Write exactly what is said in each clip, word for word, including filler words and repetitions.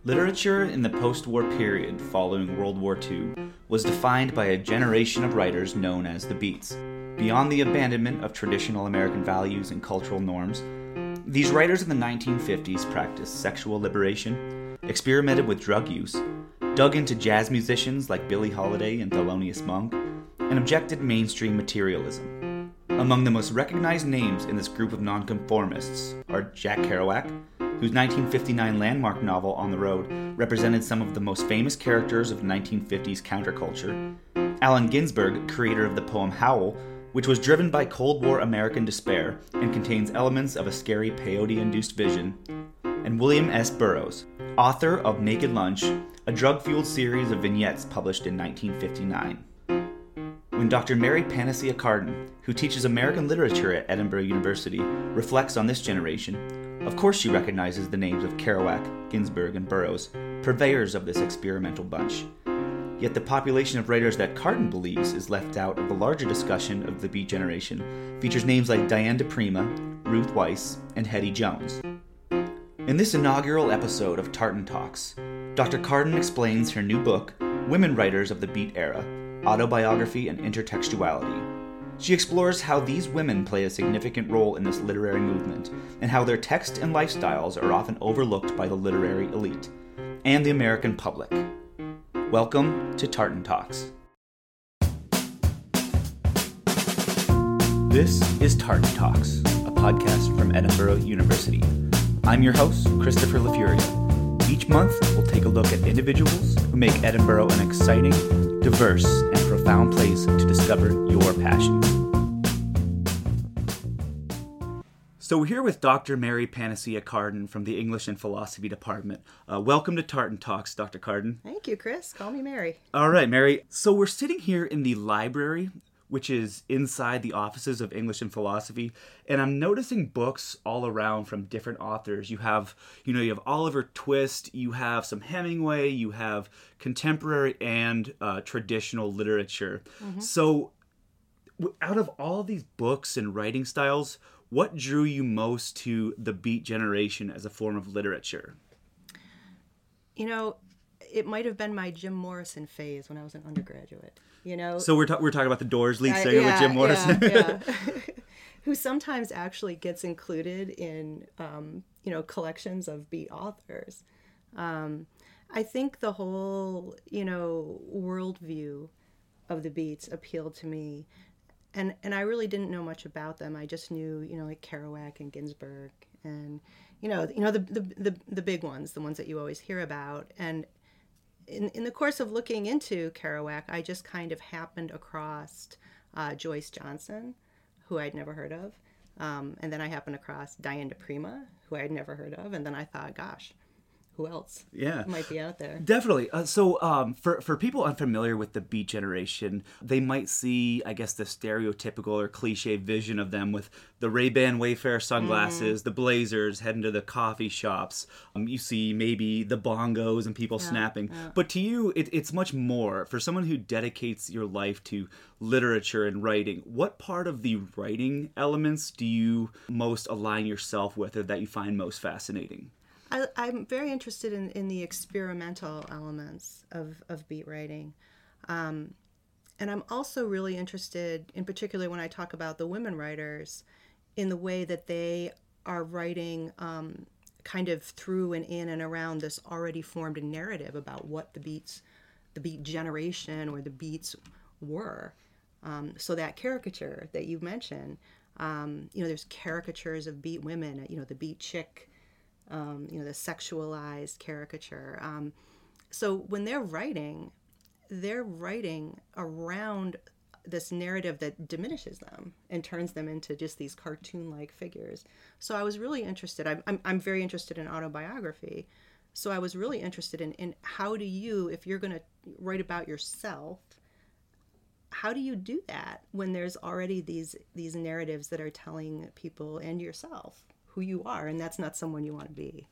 Literature in the post-war period following World War Two was defined by a generation of writers known as the Beats. Beyond the abandonment of traditional American values and cultural norms, these writers in the nineteen fifties practiced sexual liberation, experimented with drug use, dug into jazz musicians like Billie Holiday and Thelonious Monk, and objected mainstream materialism. Among the most recognized names in this group of nonconformists are Jack Kerouac, whose nineteen fifty-nine landmark novel On the Road represented some of the most famous characters of nineteen fifties counterculture, Allen Ginsberg, creator of the poem Howl, which was driven by Cold War American despair and contains elements of a scary peyote-induced vision, and William S. Burroughs, author of Naked Lunch, a drug-fueled series of vignettes published in nineteen fifty-nine. When Doctor Mary Panacea Carden, who teaches American literature at Edinburgh University, reflects on this generation, of course she recognizes the names of Kerouac, Ginsberg, and Burroughs, purveyors of this experimental bunch. Yet the population of writers that Carden believes is left out of the larger discussion of the Beat generation features names like Diane di Prima, Ruth Weiss, and Hetty Jones. In this inaugural episode of Tartan Talks, Doctor Carden explains her new book, Women Writers of the Beat Era, Autobiography and Intertextuality. She explores how these women play a significant role in this literary movement, and how their text and lifestyles are often overlooked by the literary elite and the American public. Welcome to Tartan Talks. This is Tartan Talks, a podcast from Edinburgh University. I'm your host, Christopher LaFuria. Each month, we'll take a look at individuals who make Edinburgh an exciting, diverse, and profound place to discover your passions. So we're here with Doctor Mary Panacea Carden from the English and Philosophy Department. Uh, welcome to Tartan Talks, Doctor Carden. Thank you, Chris. Call me Mary. All right, Mary. So we're sitting here in the library, which is inside the offices of English and Philosophy, and I'm noticing books all around from different authors. You have, you know, you have Oliver Twist, you have some Hemingway, you have contemporary and uh, traditional literature. Mm-hmm. So out of all these books and writing styles, what drew you most to the Beat generation as a form of literature? You know, it might have been my Jim Morrison phase when I was an undergraduate. You know, so we're ta- we're talking about the Doors lead singer yeah, with Jim Morrison, yeah, yeah. Who sometimes actually gets included in um, you know collections of Beat authors. Um, I think the whole you know worldview of the Beats appealed to me, and and I really didn't know much about them. I just knew you know like Kerouac and Ginsberg, and you know you know the the the, the big ones, the ones that you always hear about, and. In, in the course of looking into Kerouac, I just kind of happened across uh, Joyce Johnson, who I'd never heard of. Um, and then I happened across Diane di Prima, who I'd never heard of. And then I thought, gosh, who else yeah. might be out there? Definitely. Uh, so um, for, for people unfamiliar with the Beat generation, they might see, I guess, the stereotypical or cliche vision of them with the Ray-Ban Wayfarer sunglasses, mm-hmm. the blazers, heading to the coffee shops. Um, you see maybe the bongos and people yeah, snapping. Yeah. But to you, it, it's much more. For someone who dedicates your life to literature and writing, what part of the writing elements do you most align yourself with or that you find most fascinating? I, I'm very interested in, in the experimental elements of, of beat writing. Um, and I'm also really interested, in particular when I talk about the women writers, in the way that they are writing um, kind of through and in and around this already formed narrative about what the beats, the beat generation or the beats were. Um, so that caricature that you mentioned, um, you know, there's caricatures of beat women, you know, the beat chick, Um, you know, the sexualized caricature. Um, so when they're writing, they're writing around this narrative that diminishes them and turns them into just these cartoon-like figures. So I was really interested. I'm, I'm, I'm very interested in autobiography. So I was really interested in, in how do you, if you're going to write about yourself, how do you do that when there's already these these narratives that are telling people and yourself who you are, and that's not someone you want to be.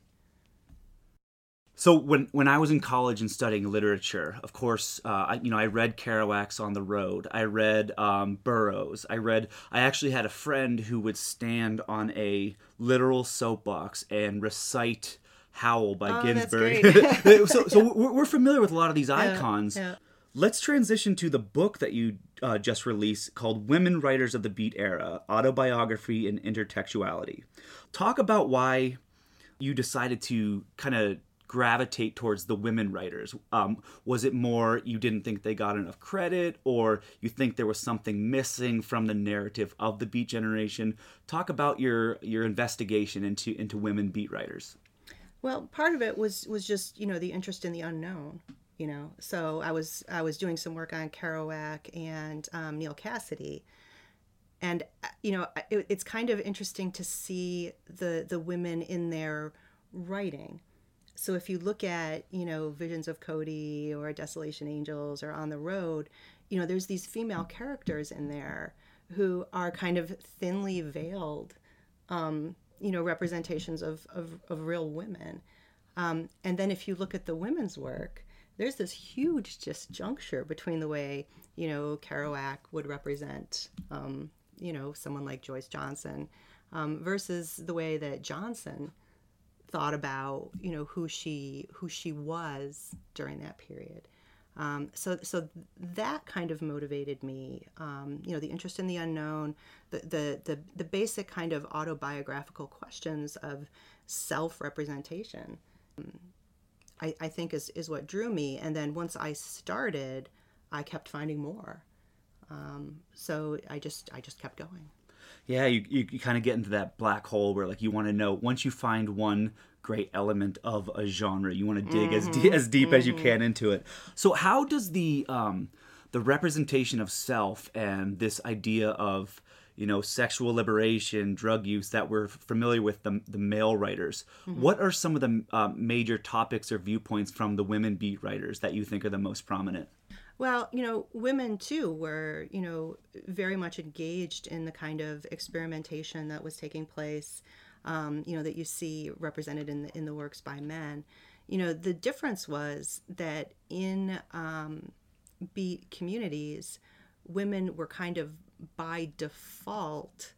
So when, when I was in college and studying literature, of course, uh, I, you know, I read Kerouac's On the Road. I read um, Burroughs. I read. I actually had a friend who would stand on a literal soapbox and recite Howl by Oh, Ginsberg. that's great. so so we're, we're familiar with a lot of these icons. Yeah, yeah. Let's transition to the book that you uh, just released called Women Writers of the Beat Era, Autobiography and Intertextuality. Talk about why you decided to kind of gravitate towards the women writers. Um, was it more you didn't think they got enough credit, or you think there was something missing from the narrative of the Beat generation? Talk about your your investigation into into women beat writers. Well, part of it was was just, you know, the interest in the unknown. You know, so I was I was doing some work on Kerouac and um, Neal Cassady, and you know, it, it's kind of interesting to see the the women in their writing. So if you look at, you know, Visions of Cody or Desolation Angels or On the Road, you know, there's these female characters in there who are kind of thinly veiled, um, you know, representations of of, of real women. Um, and then if you look at the women's work, there's this huge disjuncture between the way, you know, Kerouac would represent, um, you know, someone like Joyce Johnson, um, versus the way that Johnson thought about, you know, who she who she was during that period. Um, so so that kind of motivated me. Um, you know, the interest in the unknown, the, the the the basic kind of autobiographical questions of self-representation. I, I think is, is what drew me. And then once I started, I kept finding more. Um, so I just I just kept going. Yeah, you, you, you kind of get into that black hole where like you want to know, once you find one great element of a genre, you want to dig mm-hmm. as, de- as deep mm-hmm. as you can into it. So how does the um, the representation of self and this idea of, you know, sexual liberation, drug use that we're familiar with the, the male writers. Mm-hmm. What are some of the uh, major topics or viewpoints from the women beat writers that you think are the most prominent? Well, you know, women too were, you know, very much engaged in the kind of experimentation that was taking place, um, you know, that you see represented in the, in the works by men. You know, the difference was that in um, beat communities, women were kind of by default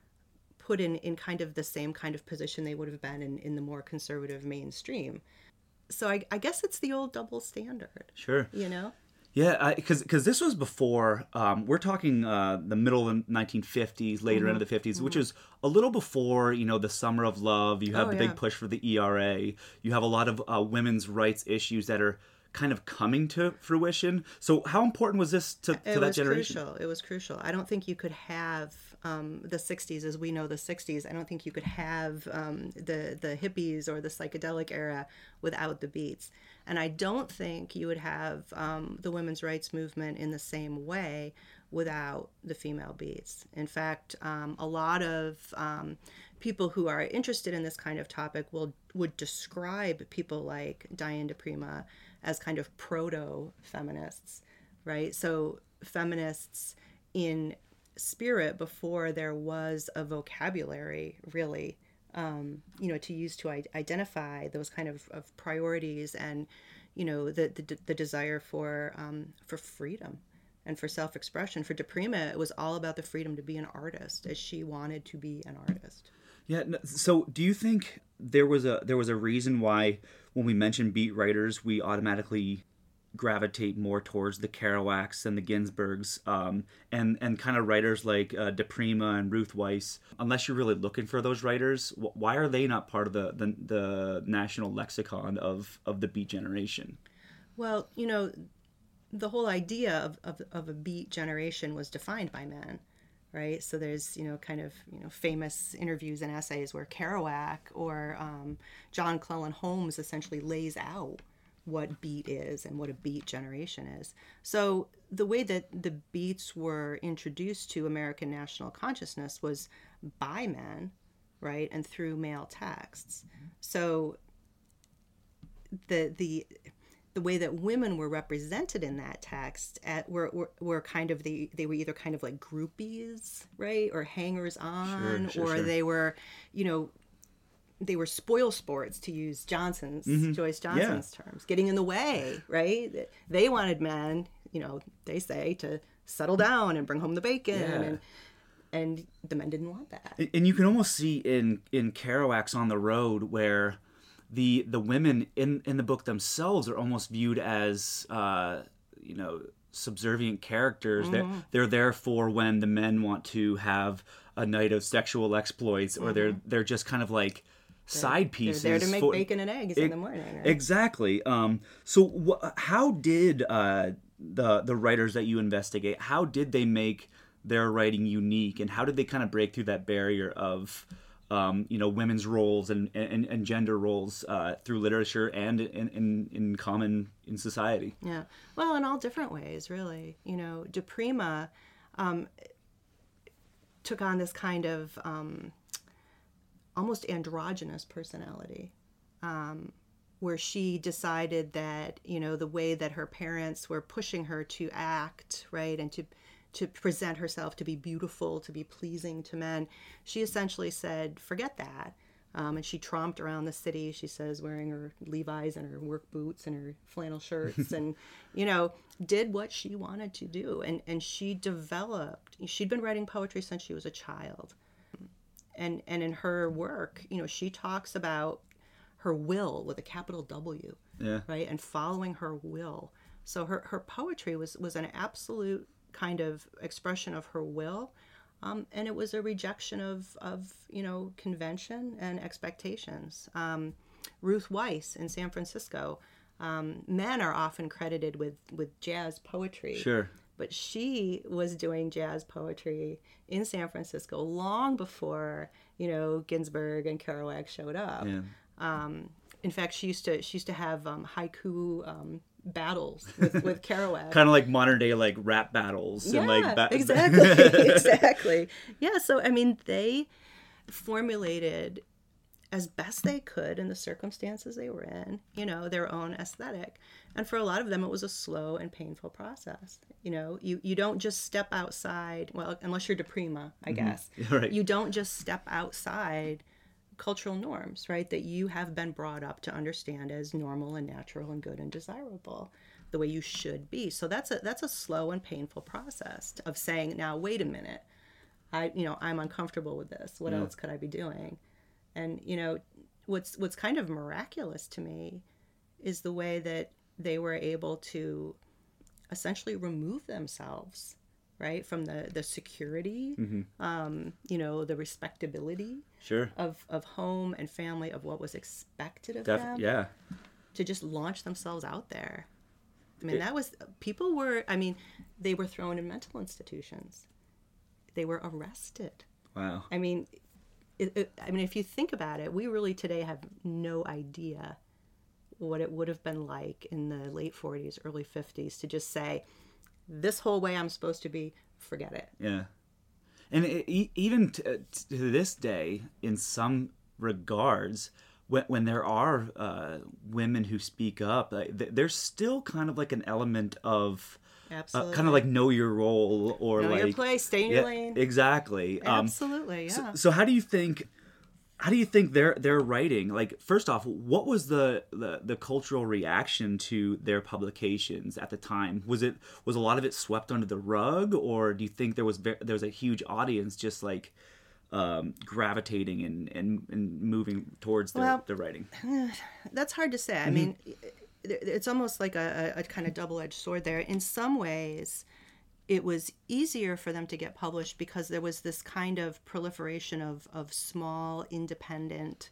put in, in kind of the same kind of position they would have been in, in the more conservative mainstream. So I, I guess it's the old double standard. Sure. You know? Yeah, because because this was before, um, we're talking uh, the middle of the nineteen fifties, later mm-hmm. into the fifties, mm-hmm. which is a little before, you know, the Summer of Love. You have oh, the yeah. big push for the E R A. You have a lot of uh, women's rights issues that are kind of coming to fruition. So how important was this to, to that generation? It was crucial. It was crucial. I don't think you could have um, the sixties as we know the sixties. I don't think you could have um, the, the hippies or the psychedelic era without the beats. And I don't think you would have um, the women's rights movement in the same way without the female beats. In fact, um, a lot of um, people who are interested in this kind of topic will would describe people like Diane DePrima as kind of proto-feminists, right? So feminists in spirit before there was a vocabulary, really, um, you know, to use to I- identify those kind of, of priorities and, you know, the the, the desire for um, for freedom and for self-expression. For DePrima, it was all about the freedom to be an artist, as she wanted to be an artist. Yeah. So, do you think there was a there was a reason why when we mention beat writers, we automatically gravitate more towards the Kerouacs and the Ginsbergs, um, and and kind of writers like uh, DePrima and Ruth Weiss? Unless you're really looking for those writers, why are they not part of the the, the national lexicon of of the beat generation? Well, you know, the whole idea of of, of a beat generation was defined by men. Right, so there's, you know, kind of, you know, famous interviews and essays where Kerouac or um, John Cleland Holmes essentially lays out what beat is and what a beat generation is. So the way that the beats were introduced to American national consciousness was by men, right, and through male texts. Mm-hmm. So the the the way that women were represented in that text at, were, were were kind of the they were either kind of like groupies, right, or hangers on, sure, sure, or sure. they were, you know, they were spoil sports, to use Johnson's mm-hmm. Joyce Johnson's yeah. terms, getting in the way, right? They wanted men, you know, they say, to settle down and bring home the bacon, yeah. and and the men didn't want that. And you can almost see in in Kerouac's On the Road where the the women in in the book themselves are almost viewed as uh, you know, subservient characters. Mm-hmm. They're they're there for when the men want to have a night of sexual exploits, or mm-hmm. they're they're just kind of like side pieces. They're there to make for, bacon and eggs it, in the morning. Right? Exactly. Um, so wh- how did uh, the the writers that you investigate, how did they make their writing unique, and how did they kind of break through that barrier of um, you know, women's roles and, and, and gender roles uh, through literature and in, in, in common in society? Yeah. Well, in all different ways, really. You know, De Prima um, took on this kind of um, almost androgynous personality, um, where she decided that, you know, the way that her parents were pushing her to act, right, and to to present herself to be beautiful, to be pleasing to men, she essentially said, forget that. Um, and she tromped around the city, she says, wearing her Levi's and her work boots and her flannel shirts and, you know, did what she wanted to do. And, and she developed, she'd been writing poetry since she was a child. And, and in her work, you know, she talks about her will with a capital W, yeah. right? And following her will. So her, her poetry was, was an absolute kind of expression of her will, um, and it was a rejection of, of you know, convention and expectations. Um, Ruth Weiss in San Francisco, um, men are often credited with, with jazz poetry. Sure. But she was doing jazz poetry in San Francisco long before, you know, Ginsberg and Kerouac showed up. Yeah. Um, in fact, she used to she used to have um, haiku um, battles with, with Kerouac. Kind of like modern day like rap battles. Yeah, and like ba- exactly, exactly. Yeah, so I mean, they formulated as best they could in the circumstances they were in, you know, their own aesthetic. And for a lot of them, it was a slow and painful process. You know, you, you don't just step outside, well, unless you're De Prima, I mm-hmm. guess. Right. You don't just step outside cultural norms, right, that you have been brought up to understand as normal and natural and good and desirable, the way you should be. So that's a that's a slow and painful process of saying, now, wait a minute, I, you know, I'm uncomfortable with this. What yeah. else could I be doing? And, you know, what's what's kind of miraculous to me is the way that they were able to essentially remove themselves, right, from the, the security, mm-hmm. um, you know, the respectability sure. of, of home and family, of what was expected of Def- them. Yeah. To just launch themselves out there. I mean, it, that was, people were, I mean, they were thrown in mental institutions. They were arrested. Wow. I mean, It, it, I mean, if you think about it, we really today have no idea what it would have been like in the late forties, early fifties to just say, this whole way I'm supposed to be, forget it. Yeah. And it, even to, to this day, in some regards, when, when there are uh, women who speak up, like, there's still kind of like an element of Absolutely. Uh, kind of like know your role or know like your place, stay in yeah, your lane. Exactly. Absolutely, um, yeah. So, so how do you think? How do you think their their writing? Like, first off, what was the, the, the cultural reaction to their publications at the time? Was it was a lot of it swept under the rug, or do you think there was there was a huge audience just like um, gravitating and, and, and moving towards their, well, their writing? That's hard to say. I mm-hmm. mean, it's almost like a, a kind of double-edged sword there. In some ways, it was easier for them to get published because there was this kind of proliferation of, of small, independent,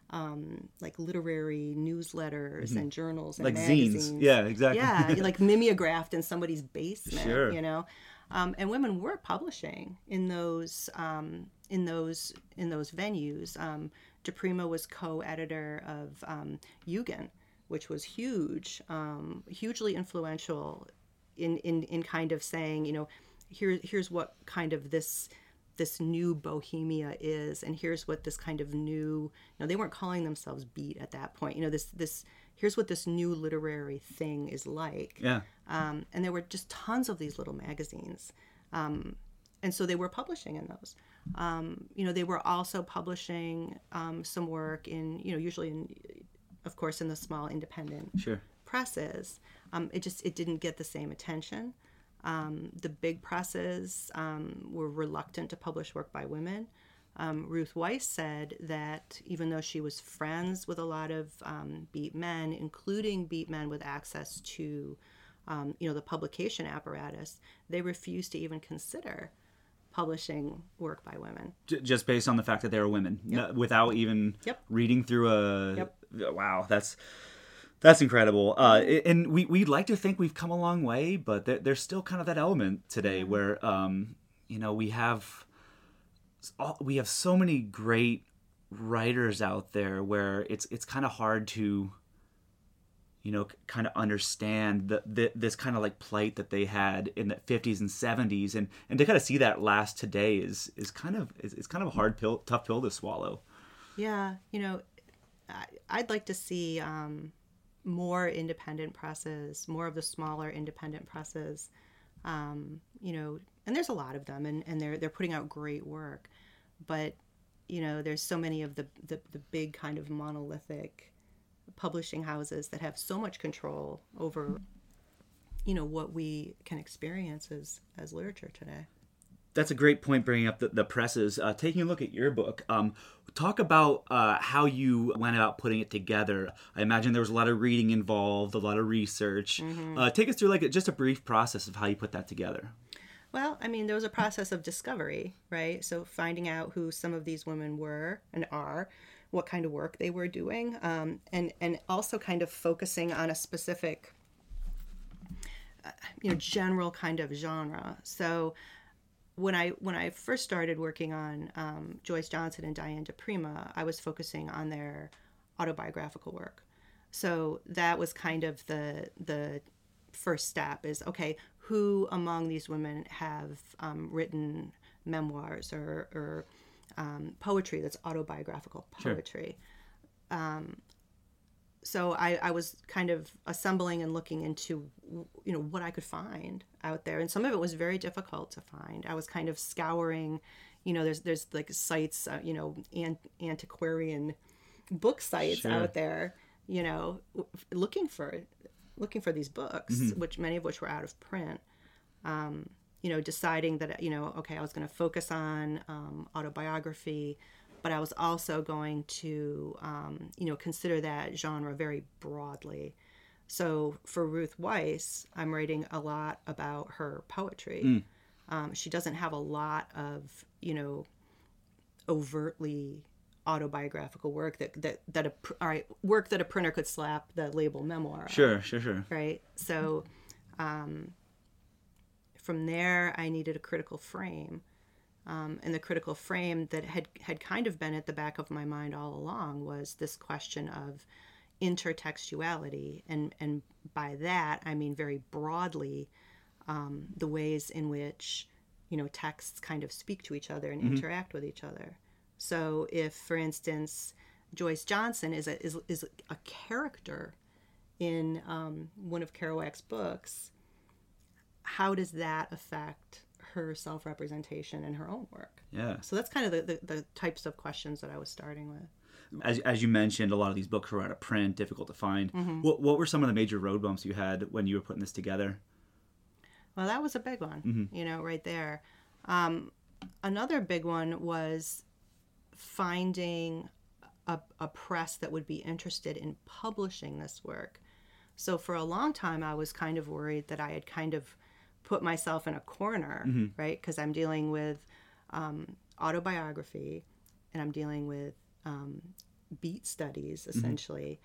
um, like literary newsletters mm-hmm. and journals and like magazines. Zines. Yeah, exactly. Yeah, like mimeographed in somebody's basement, sure. you know. Um, and women were publishing in those um, in those in those venues. Um, De Prima was co-editor of um, Eugen, which was huge, um, hugely influential in, in, in kind of saying, you know, here here's what kind of this this new bohemia is, and here's what this kind of new, you know, they weren't calling themselves beat at that point. You know, this this here's what this new literary thing is like. Yeah. Um, and there were just tons of these little magazines, um, and so they were publishing in those. Um, you know, they were also publishing um, some work in, you know, usually in, of course, in the small independent sure. presses. Um, it just it didn't get the same attention. Um, the big presses um, were reluctant to publish work by women. Um, Ruth Weiss said that even though she was friends with a lot of um, beat men, including beat men with access to, um, you know, the publication apparatus, they refused to even consider publishing work by women. J- just based on the fact that they were women, Yep. no, without even Yep. reading through a. Yep. Wow, that's that's incredible. Uh, and we we'd like to think we've come a long way, but there, there's still kind of that element today Yeah. where um, you know we have we have so many great writers out there where it's it's kind of hard to you know, kind of understand the, the this kind of like plight that they had in the fifties and seventies, and, and to kind of see that last today is is kind of is, it's kind of a hard pill, tough pill to swallow. Yeah, you know, I, I'd like to see um, more independent presses, more of the smaller independent presses, um, you know, and there's a lot of them, and, and they're they're putting out great work, but you know, there's so many of the the, the big kind of monolithic publishing houses that have so much control over, you know, what we can experience as, as literature today. That's a great point, bringing up the, the presses. Uh, taking a look at your book, um, talk about uh, how you went about putting it together. I imagine there was a lot of reading involved, a lot of research. Mm-hmm. Uh, take us through like a, just a brief process of how you put that together. Well, I mean, there was a process of discovery, right? So finding out who some of these women were and are, what kind of work they were doing, um, and and also kind of focusing on a specific, uh, you know, general kind of genre. So when I when I first started working on um, Joyce Johnson and Diane DePrima, I was focusing on their autobiographical work. So that was kind of the the first step is, okay, who among these women have um, written memoirs or, or um, poetry that's autobiographical poetry. Sure. Um, so I, I was kind of assembling and looking into, you know, what I could find out there. And some of it was very difficult to find. I was kind of scouring, you know, there's there's like sites, uh, you know, an, antiquarian book sites sure. out there, you know, looking for looking for these books, mm-hmm. which many of which were out of print. Um, you know, deciding that, you know, okay, I was going to focus on um, autobiography, but I was also going to, um, you know, consider that genre very broadly. So for Ruth Weiss, I'm writing a lot about her poetry. Mm. Um, she doesn't have a lot of, you know, overtly autobiographical work that that that a all right work that a printer could slap the label memoir. Sure, on, sure, sure. Right. So. Um, From there, I needed a critical frame. Um, and the critical frame that had, had kind of been at the back of my mind all along was this question of intertextuality. And, and by that, I mean very broadly um, the ways in which, you know, texts kind of speak to each other and mm-hmm. interact with each other. So if, for instance, Joyce Johnson is a, is, is a character in um, one of Kerouac's books, how does that affect her self-representation in her own work? Yeah. So that's kind of the, the, the types of questions that I was starting with. As as you mentioned, a lot of these books were out of print, difficult to find. Mm-hmm. What what were some of the major road bumps you had when you were putting this together? Well, that was a big one, mm-hmm. you know, right there. Um, another big one was finding a, a press that would be interested in publishing this work. So for a long time, I was kind of worried that I had kind of put myself in a corner, mm-hmm. right? Because I'm dealing with um, autobiography, and I'm dealing with um, beat studies, essentially.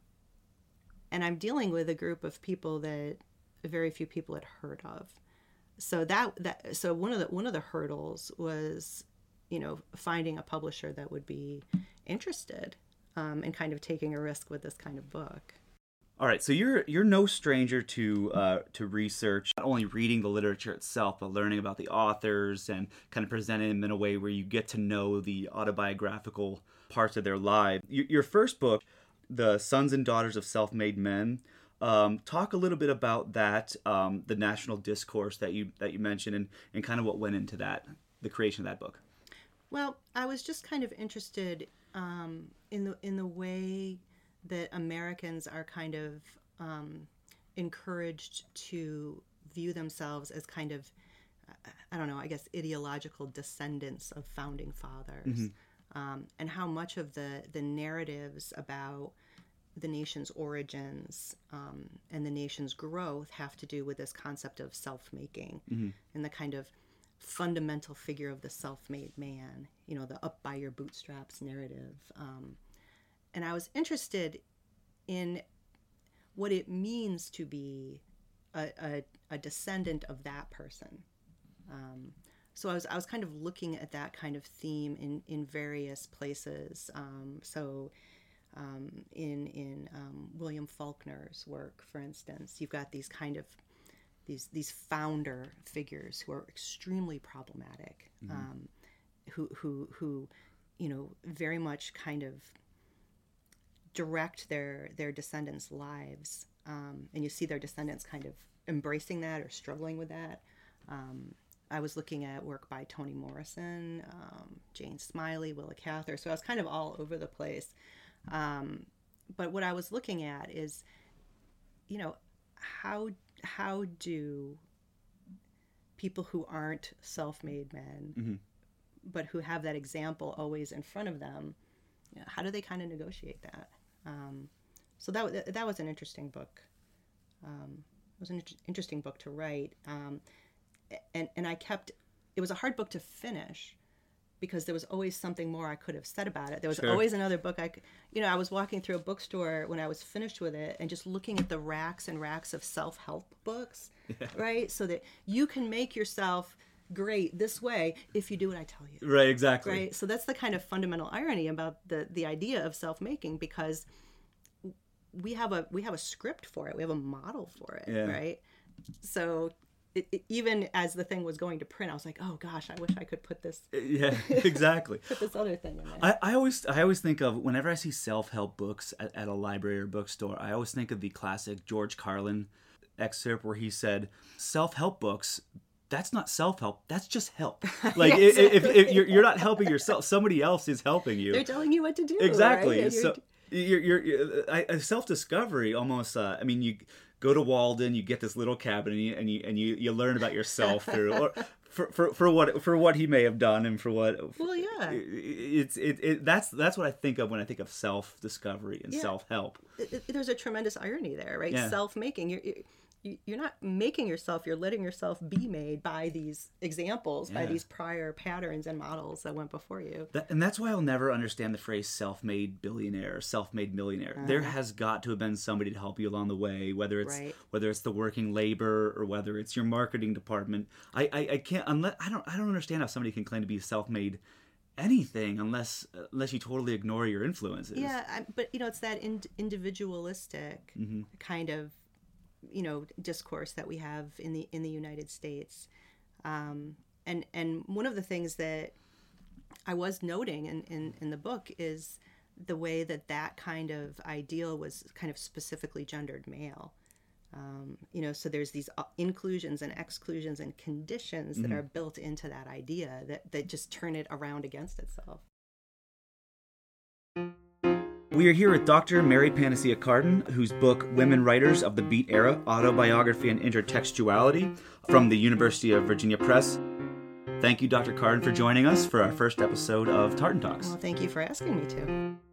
Mm-hmm. And I'm dealing with a group of people that very few people had heard of. So that that so one of the one of the hurdles was, you know, finding a publisher that would be interested um, in kind of taking a risk with this kind of book. All right, so you're you're no stranger to uh, to research, not only reading the literature itself, but learning about the authors and kind of presenting them in a way where you get to know the autobiographical parts of their lives. Your, your first book, The Sons and Daughters of Self-Made Men, um, talk a little bit about that, um, the national discourse that you that you mentioned, and, and kind of what went into that, the creation of that book. Well, I was just kind of interested um, in the in the way that Americans are kind of um, encouraged to view themselves as kind of I don't know, I guess ideological descendants of founding fathers, mm-hmm. um, and how much of the the narratives about the nation's origins um, and the nation's growth have to do with this concept of self-making, mm-hmm. and the kind of fundamental figure of the self-made man, you know, the up by your bootstraps narrative. Um, and I was interested in what it means to be a, a, a descendant of that person. Um, so I was I was kind of looking at that kind of theme in, in various places. Um, so um, in in um, William Faulkner's work, for instance, you've got these kind of these these founder figures who are extremely problematic, mm-hmm. um, who who who you know very much kind of direct their their descendants' lives, um, and you see their descendants kind of embracing that or struggling with that. Um, I was looking at work by Toni Morrison, um, Jane Smiley, Willa Cather, so I was kind of all over the place. Um, but what I was looking at is, you know, how how do people who aren't self-made men, mm-hmm. but who have that example always in front of them, you know, how do they kind of negotiate that? Um, so that that was an interesting book. Um, it was an inter- interesting book to write. Um, And and I kept, it was a hard book to finish because there was always something more I could have said about it. There was Sure. always another book I could, you know, I was walking through a bookstore when I was finished with it and just looking at the racks and racks of self-help books, yeah. right? So that you can make yourself great this way if you do what I tell you. Right, exactly. Right? So that's the kind of fundamental irony about the, the idea of self-making, because we have a we have a script for it. We have a model for it, yeah. right? So It, it, even as the thing was going to print, I was like, "Oh gosh, I wish I could put this." Yeah, exactly. put this other thing in there. I, I always, I always think of whenever I see self-help books at, at a library or bookstore, I always think of the classic George Carlin excerpt where he said, "Self-help books, that's not self-help. That's just help. Like yeah, exactly. if, if, if you're, you're not helping yourself, somebody else is helping you. They're telling you what to do. Exactly. Right? So you're, you're, you're I, self-discovery almost. Uh, I mean, you. Go to Walden, you get this little cabin, and you and you, and you, you learn about yourself through, or for, for for what for what he may have done, and for what. Well, yeah. It's it, it that's that's what I think of when I think of self discovery and yeah. self help. There's a tremendous irony there, right? Yeah. Self making. You're you're not making yourself. You're letting yourself be made by these examples, yeah. by these prior patterns and models that went before you. That, and that's why I'll never understand the phrase self-made billionaire or self-made millionaire. Uh-huh. There has got to have been somebody to help you along the way, whether it's right. whether it's the working labor or whether it's your marketing department. I, I, I can't unless I don't I don't understand how somebody can claim to be self-made anything unless unless you totally ignore your influences. Yeah, I, but you know, it's that in, individualistic mm-hmm. kind of you know discourse that we have in the in the United States, um, and and one of the things that I was noting in, in, in the book is the way that that kind of ideal was kind of specifically gendered male. Um, you know, so there's these inclusions and exclusions and conditions mm-hmm. that are built into that idea that, that just turn it around against itself. We are here with Doctor Mary Panacea Carden, whose book, Women Writers of the Beat Era, Autobiography and Intertextuality, from the University of Virginia Press. Thank you, Doctor Carden, for joining us for our first episode of Tartan Talks. Well, thank you for asking me to.